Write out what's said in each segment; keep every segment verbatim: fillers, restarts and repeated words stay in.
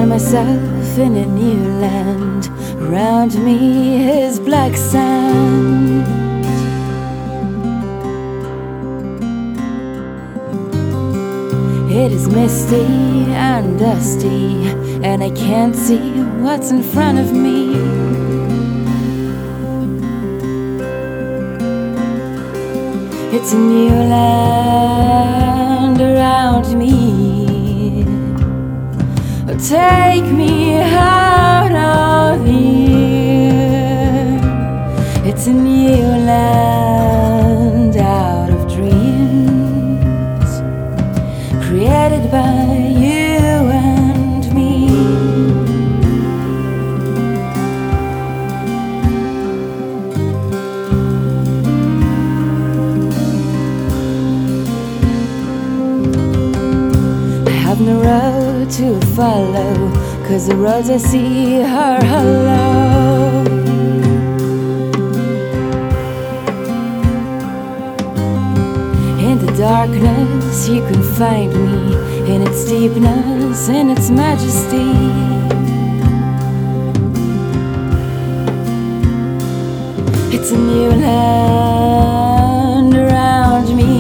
find myself in a new land. Around me is black sand. It is misty and dusty, and I can't see what's in front of me. It's a new land around me. Take me out of here. It's a new land out of dreams, created by you and me. I have no road to follow, 'cause the roads I see are hollow. In the darkness you can find me, in its deepness, in its majesty. It's a new land around me.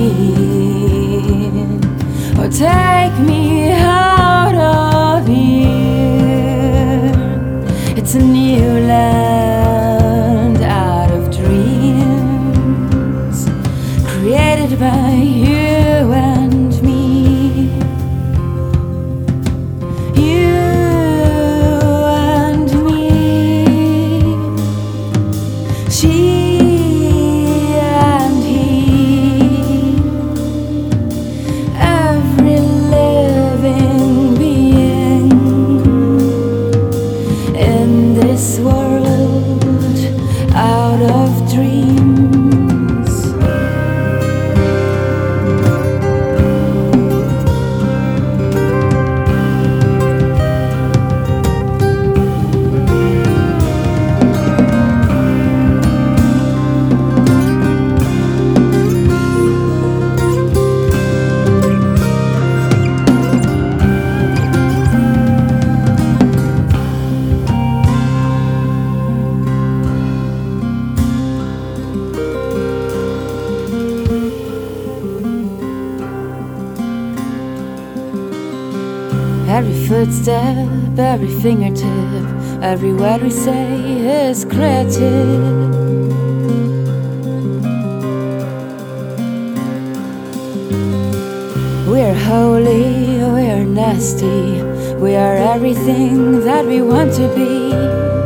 Oh, take me out of here. It's a new land out of dreams, created by you and me. You and me. She and he. Every living being in this world out of dreams. Every footstep, every fingertip, every word we say is creative. We're holy, we're nasty, we are everything that we want to be.